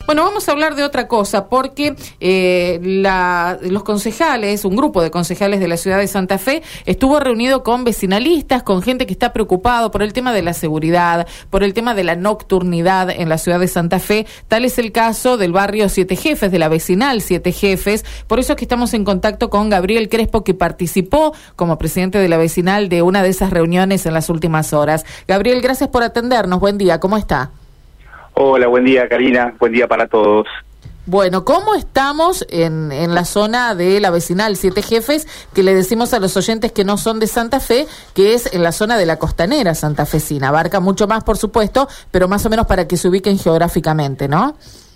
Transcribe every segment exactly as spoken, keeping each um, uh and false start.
Bueno, vamos a hablar de otra cosa, porque eh, la, los concejales, un grupo de concejales de la ciudad de Santa Fe, estuvo reunido con vecinalistas, con gente que está preocupado por el tema de la seguridad, por el tema de la nocturnidad en la ciudad de Santa Fe. Tal es el caso del barrio Siete Jefes, de la vecinal Siete Jefes. Por eso es que estamos en contacto con Gabriel Crespo, que participó como presidente de la vecinal de una de esas reuniones en las últimas horas. Gabriel, gracias por atendernos. Buen día, ¿cómo está? Hola, buen día, Karina. Buen día para todos. Bueno, ¿cómo estamos en, en la zona de la vecinal Siete Jefes, que le decimos a los oyentes que no son de Santa Fe, que es en la zona de la costanera santafesina? Abarca mucho más, por supuesto, pero más o menos para que se ubiquen geográficamente, ¿no?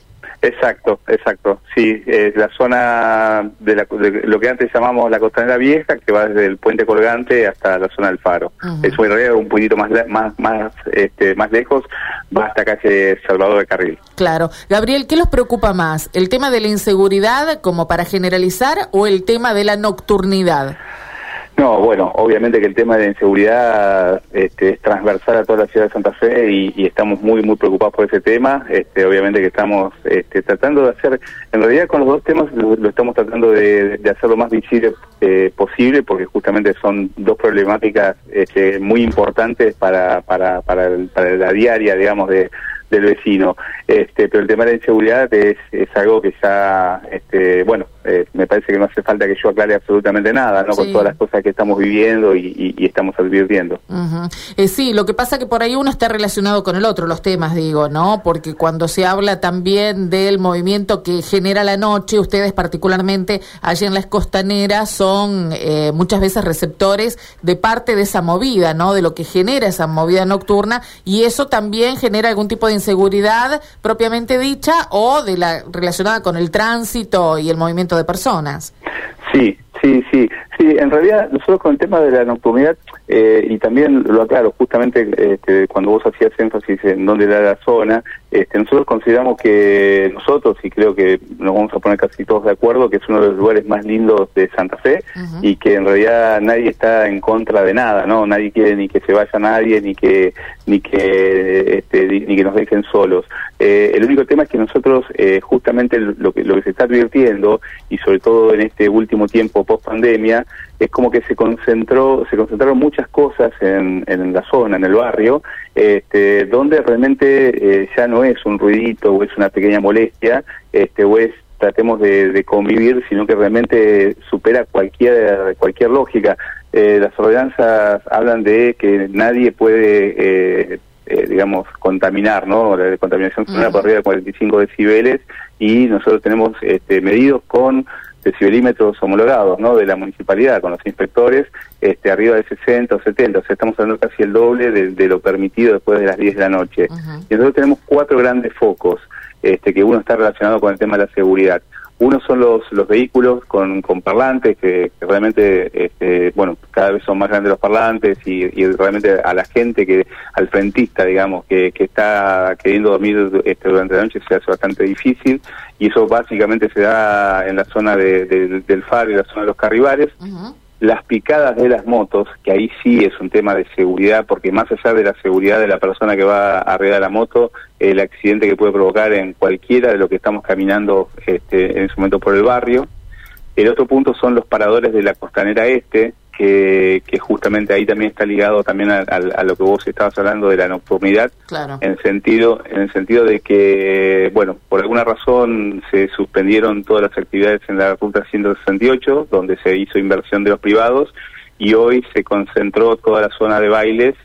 Exacto, exacto. Sí, es la zona de, la, de lo que antes llamamos la costanera vieja, que va desde el puente colgante hasta la zona del Faro. Uh-huh. Es en realidad un poquito más más más este más lejos, va hasta calle Salvador de Carril. Claro. Gabriel, ¿qué los preocupa más? ¿El tema de la inseguridad, como para generalizar, o el tema de la nocturnidad? No, bueno, obviamente que el tema de la inseguridad este, es transversal a toda la ciudad de Santa Fe y, y estamos muy, muy preocupados por ese tema. Este, obviamente que estamos este, tratando de hacer, en realidad con los dos temas lo, lo estamos tratando de, de hacer lo más visible eh, posible, porque justamente son dos problemáticas este, muy importantes para, para, para, el, para la diaria, digamos, de del vecino. Este, pero el tema de la inseguridad es, es algo que ya, este, bueno, eh, me parece que no hace falta que yo aclare absolutamente nada, ¿no? Sí. Con todas las cosas que estamos viviendo y, y, y estamos advirtiendo. Uh-huh. Eh, sí, lo que pasa que por ahí uno está relacionado con el otro, los temas, digo, ¿no? Porque cuando se habla también del movimiento que genera la noche, ustedes particularmente allí en las costaneras son eh, muchas veces receptores de parte de esa movida, ¿no? De lo que genera esa movida nocturna, y eso también genera algún tipo de inseguridad propiamente dicha o de la relacionada con el tránsito y el movimiento de personas. Sí, sí, sí, sí. En realidad nosotros con el tema de la nocturnidad eh, y también lo aclaro justamente este, cuando vos hacías énfasis en dónde era la zona, este, nosotros consideramos que nosotros, y creo que nos vamos a poner casi todos de acuerdo, que es uno de los lugares más lindos de Santa Fe. Uh-huh. Y que en realidad nadie está en contra de nada, ¿no? Nadie quiere ni que se vaya nadie, ni que ni que este, ni que nos dejen solos. Eh, el único tema es que nosotros eh, justamente lo que lo que se está advirtiendo, y sobre todo en este último tiempo post pandemia, es como que se concentró se concentraron muchas cosas en, en la zona, en el barrio, este, donde realmente eh, ya no es un ruidito o es una pequeña molestia, este, o es tratemos de, de convivir, sino que realmente supera cualquier cualquier lógica. Eh, las ordenanzas hablan de que nadie puede, eh, eh, digamos, contaminar, ¿no? La contaminación sonora por arriba de cuarenta y cinco decibeles, y nosotros tenemos este, medidos con decibelímetros homologados, ¿no? De la municipalidad, con los inspectores, este, arriba de sesenta o setenta, o sea, estamos hablando casi el doble de, de lo permitido después de las diez de la noche. Uh-huh. Y nosotros tenemos cuatro grandes focos, este, que uno está relacionado con el tema de la seguridad. Uno son los los vehículos con, con parlantes, que, que realmente, este, bueno, cada vez son más grandes los parlantes, y, y realmente a la gente, que al frentista, digamos, que, que está queriendo dormir este, durante la noche, se hace bastante difícil, y eso básicamente se da en la zona de, de, del Faro y la zona de los Carribares. Uh-huh. Las picadas de las motos, que ahí sí es un tema de seguridad, porque más allá de la seguridad de la persona que va arriba de la moto, el accidente que puede provocar en cualquiera de lo que estamos caminando este, en ese momento por el barrio. El otro punto son los paradores de la costanera este, que, que justamente ahí también está ligado también a, a, a lo que vos estabas hablando de la nocturnidad. Claro. En el sentido, en el sentido de que, bueno, por alguna razón se suspendieron todas las actividades en la ruta ciento sesenta y ocho, donde se hizo inversión de los privados, y hoy se concentró toda la zona de bailes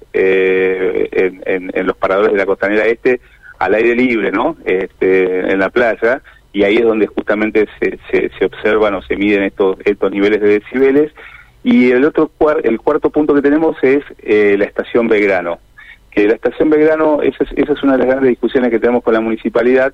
eh, en, en, en los paradores de la costanera este, al aire libre, ¿no? Este, en la playa, y ahí es donde justamente se, se, se observan o se miden estos, estos niveles de decibeles. Y el otro el cuarto punto que tenemos es eh, la estación Belgrano, que la estación Belgrano, esa es, esa es una de las grandes discusiones que tenemos con la municipalidad,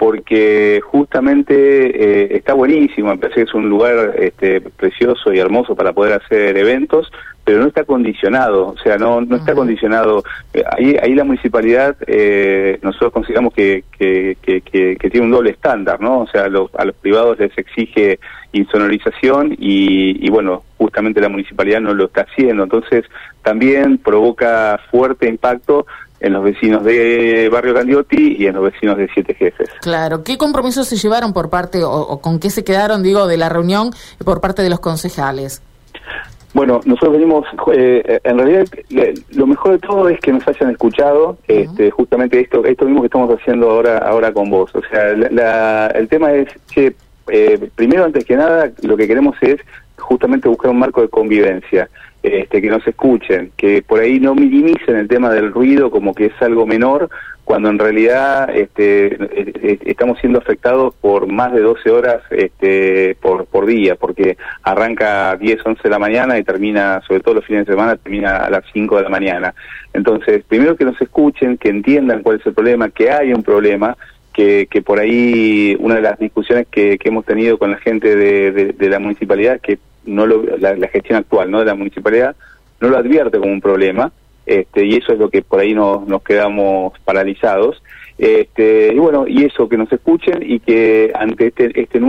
porque justamente eh, está buenísimo, me parece que es un lugar este, precioso y hermoso para poder hacer eventos, pero no está condicionado, o sea, no no está condicionado. Eh, ahí ahí la municipalidad, eh, nosotros consideramos que que, que que que tiene un doble estándar, ¿no? O sea, a los, a los privados les exige insonorización y, y bueno, justamente la municipalidad no lo está haciendo, entonces también provoca fuerte impacto en los vecinos de Barrio Candioti y en los vecinos de Siete Jefes. Claro, ¿qué compromisos se llevaron por parte, o, o con qué se quedaron, digo, de la reunión por parte de los concejales? Bueno, nosotros venimos, eh, en realidad lo mejor de todo es que nos hayan escuchado, uh-huh. este, justamente esto esto mismo que estamos haciendo ahora ahora con vos. O sea, la, la, el tema es que, eh, primero, antes que nada, lo que queremos es justamente buscar un marco de convivencia. Este, que nos escuchen, que por ahí no minimicen el tema del ruido como que es algo menor, cuando en realidad este, estamos siendo afectados por más de doce horas este, por, por día, porque arranca a diez, once de la mañana y termina, sobre todo los fines de semana, termina a las cinco de la mañana. Entonces, primero que nos escuchen, que entiendan cuál es el problema, que hay un problema, que, que por ahí una de las discusiones que, que hemos tenido con la gente de, de, de la municipalidad, que no lo, la, la gestión actual, ¿no?, de la municipalidad no lo advierte como un problema, este, y eso es lo que por ahí nos, nos quedamos paralizados, este, y bueno, y eso, que nos escuchen y que ante este, este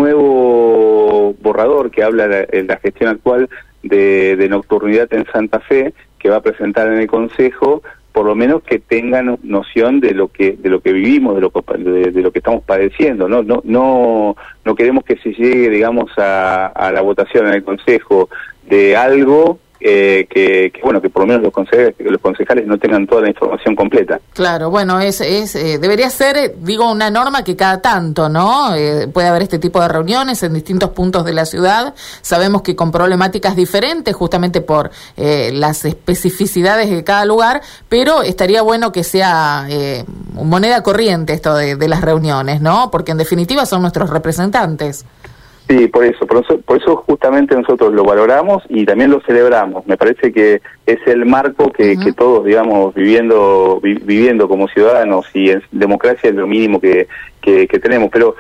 nuevo borrador que habla la, la gestión actual de, de nocturnidad en Santa Fe, que va a presentar en el Consejo, por lo menos que tengan noción de lo que de lo que vivimos, de lo que de, de lo que estamos padeciendo, no no no no queremos que se llegue, digamos, a, a la votación en el Consejo de algo eh, que, que bueno que por lo menos los concejales que los concejales no tengan toda la información completa. Claro, bueno, es es eh, debería ser, eh, digo, una norma que cada tanto, ¿no? Eh, puede haber este tipo de reuniones en distintos puntos de la ciudad. Sabemos que con problemáticas diferentes, justamente por eh, las especificidades de cada lugar, pero estaría bueno que sea eh, moneda corriente esto de, de las reuniones, ¿no? Porque en definitiva son nuestros representantes. Sí, por eso, por eso, por eso justamente nosotros lo valoramos y también lo celebramos. Me parece que es el marco que, uh-huh. que todos, digamos, viviendo vi, viviendo como ciudadanos, y en democracia es lo mínimo que, que, que tenemos. Pero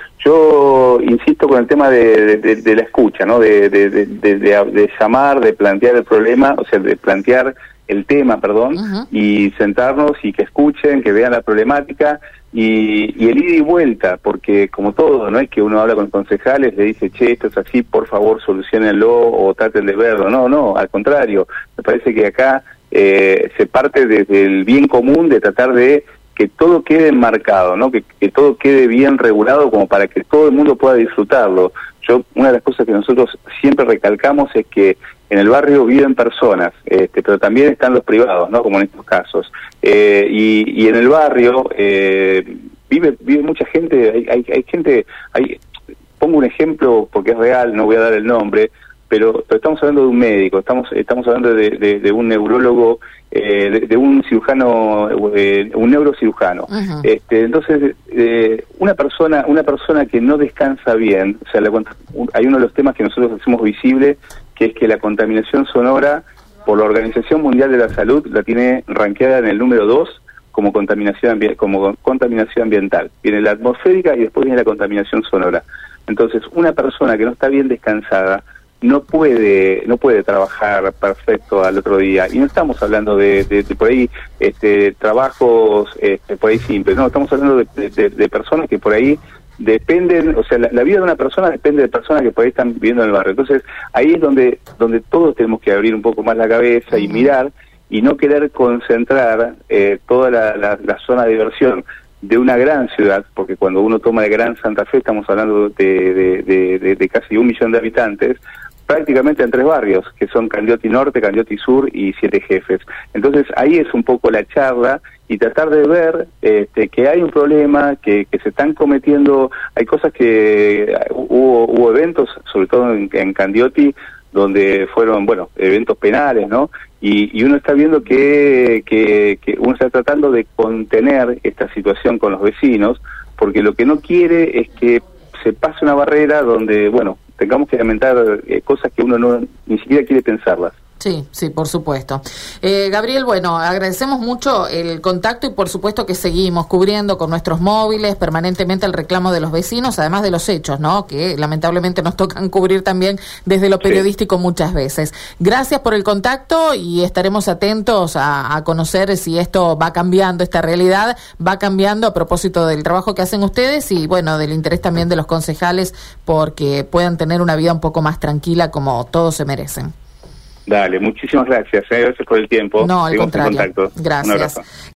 yo insisto con el tema de, de, de la escucha, ¿no? De, de, de, de, de, de llamar, de plantear el problema, o sea, de plantear el tema, perdón, uh-huh. y sentarnos y que escuchen, que vean la problemática. Y, y el ida y vuelta, porque como todo, no es que uno habla con concejales, le dice, che, esto es así, por favor solucionenlo o traten de verlo. No, no, al contrario, me parece que acá eh, se parte desde el bien común de tratar de que todo quede enmarcado, ¿no? Que, que todo quede bien regulado como para que todo el mundo pueda disfrutarlo. Yo, una de las cosas que nosotros siempre recalcamos es que en el barrio viven personas, este, pero también están los privados, ¿no? Como en estos casos. Eh, y, y en el barrio eh, vive vive mucha gente, hay, hay, hay gente, hay, pongo un ejemplo porque es real, no voy a dar el nombre, pero, pero estamos hablando de un médico, estamos estamos hablando de, de, de un neurólogo, eh, de, de un cirujano, eh, un neurocirujano. Uh-huh. Este, entonces, eh, una persona una persona que no descansa bien, o sea, la, hay uno de los temas que nosotros hacemos visible, que es que la contaminación sonora, por la Organización Mundial de la Salud, la tiene rankeada en el número dos como contaminación ambi- como contaminación ambiental. Viene la atmosférica y después viene la contaminación sonora. Entonces, una persona que no está bien descansada no puede no puede trabajar perfecto al otro día. Y no estamos hablando de, de, de por ahí este, trabajos este, por ahí simples, no, estamos hablando de, de, de personas que por ahí dependen, o sea, la, la vida de una persona depende de personas que por ahí están viviendo en el barrio. Entonces, ahí es donde donde todos tenemos que abrir un poco más la cabeza y mirar, y no querer concentrar eh, toda la, la, la zona de diversión de una gran ciudad, porque cuando uno toma de Gran Santa Fe estamos hablando de, de, de, de, de casi un millón de habitantes, prácticamente en tres barrios, que son Candioti Norte, Candioti Sur y Siete Jefes. Entonces ahí es un poco la charla y tratar de ver este, que hay un problema, que, que se están cometiendo, hay cosas que hubo, hubo eventos, sobre todo en, en Candioti, donde fueron, bueno, eventos penales, ¿no? Y, y uno está viendo que, que, que uno está tratando de contener esta situación con los vecinos, porque lo que no quiere es que se pase una barrera donde, bueno, tengamos que lamentar eh, cosas que uno no ni siquiera quiere pensarlas. Sí, sí, por supuesto. Eh, Gabriel, bueno, agradecemos mucho el contacto y por supuesto que seguimos cubriendo con nuestros móviles permanentemente el reclamo de los vecinos, además de los hechos, ¿no? Que lamentablemente nos tocan cubrir también desde lo periodístico sí. muchas veces. Gracias por el contacto y estaremos atentos a, a conocer si esto va cambiando, esta realidad va cambiando a propósito del trabajo que hacen ustedes y, bueno, del interés también de los concejales porque puedan tener una vida un poco más tranquila como todos se merecen. Dale, muchísimas gracias, ¿eh? Gracias por el tiempo. No, al Seguimos contrario. en contacto. Gracias. Un abrazo.